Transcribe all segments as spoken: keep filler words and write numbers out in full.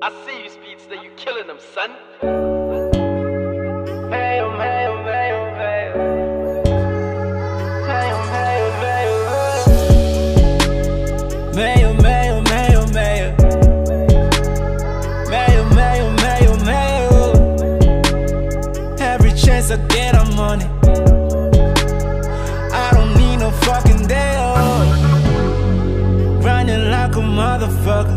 I see you, Speedster, you killing them, son. Mayo, mayo, mayo, mayo. Mayo, mayo, mayo, mayo. Mayo, mayo, mayo, mayo. Mayo, mayo, mayo, mayo. Every chance I get, I'm on it. I don't need no fucking day off. Grinding like a motherfucker.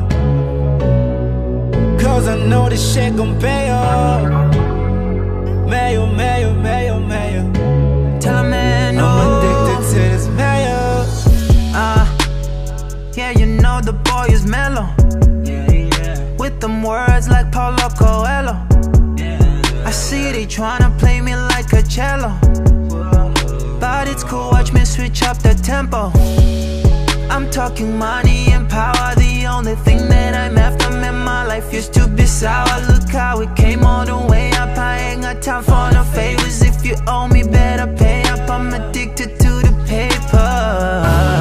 Cause I know this shit gon' pay off. Mayo, mayo, mayo, mayo. Tell a man no. I'm addicted to this mayo. Ah, uh, yeah, you know the boy is mellow. Yeah, yeah. With them words like Paulo Coelho. Yeah. I see they tryna play me like a cello. But it's cool, watch me switch up the tempo. I'm talking money and power. The only thing that I'm after, man, my life used to be sour. Look how it came all the way up. I ain't got time for no favors. If you owe me, better pay up. I'm addicted to the paper.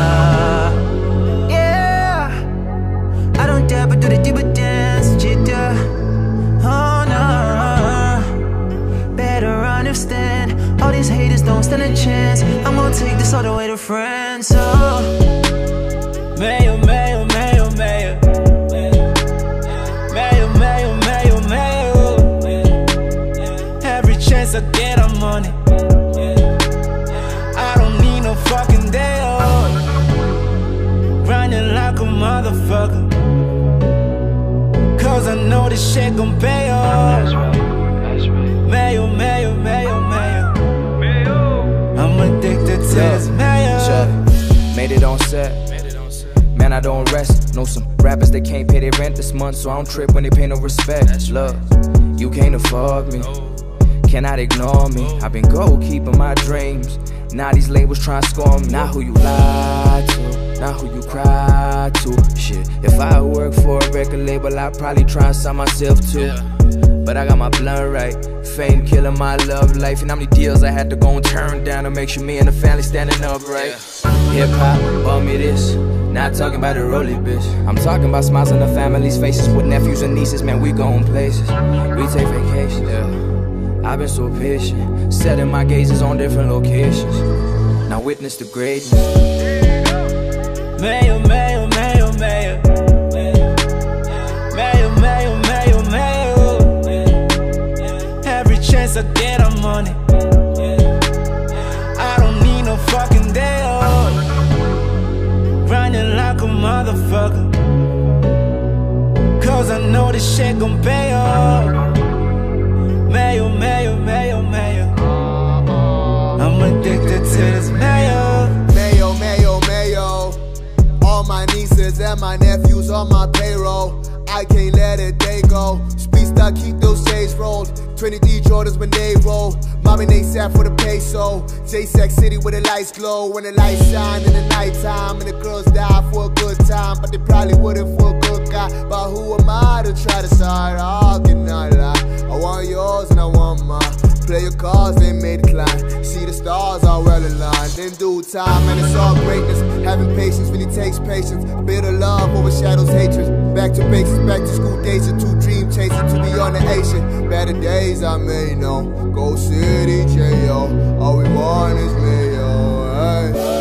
Yeah, I don't dare but do the diva dance, jitter. Oh no, better understand. All these haters don't stand a chance. I'm gonna take this all the way to France. Oh, mayo, mayo, mayo, mayo. Mayo, mayo, mayo, mayo. Every chance I get, I'm on it. I don't need no fucking day off. Grinding like a motherfucker. Cause I know this shit gon' pay off. Mayo, mayo, mayo, mayo. I'm addicted to this mayo. Made it on set. Man, I don't rest. Know some rappers that can't pay their rent this month, so I don't trip when they pay no respect. Look, you can't afford me, cannot ignore me. I've been gold keeping my dreams. Now these labels try to score me. Not who you lie to, not who you cry to. Shit, if I work for a record label, I'd probably try and sign myself too. But I got my blunt right. Fame killing my love life. And how many deals I had to go and turn down to make sure me and the family standing upright. Hip hop, bought me this. Not talking about a rolly bitch. I'm talking about smiles on the family's faces. With nephews and nieces, man, we going places. We take vacations, yeah. I've been so patient, setting my gazes on different locations. Now witness the greatness. Mayo, mayo, mayo, mayo. Mayo, mayo, mayo, mayo. Every chance I get, I'm on it. I don't need no fucking day off. Grinding like a motherfucker. Cause I know this shit gon' pay off. Mayo, mayo, mayo, mayo. I'm addicted to this mayo. Mayo, mayo, mayo. All my nieces and my nephews on my payroll. I can't let a day go. Speedster, keep those shades rolled. twenty-three Jordans when they roll. Mommy, they sat for the peso. J-Sack City where the lights glow. When the lights shine in the nighttime. And the girls die for a good time. But they probably wouldn't for a good guy. But who am I to try to side? I cannot lie. I want yours and I want mine. Play your cards, they may decline. See the stars are well aligned. In due time, and it's all greatness. Having patience really takes patience. A bit of love overshadows hatred. Back to basics, back to school days. A two dream chasing to beyond the Asian. Better days I may know. Go City, J O. All we want is me, yo. Hey.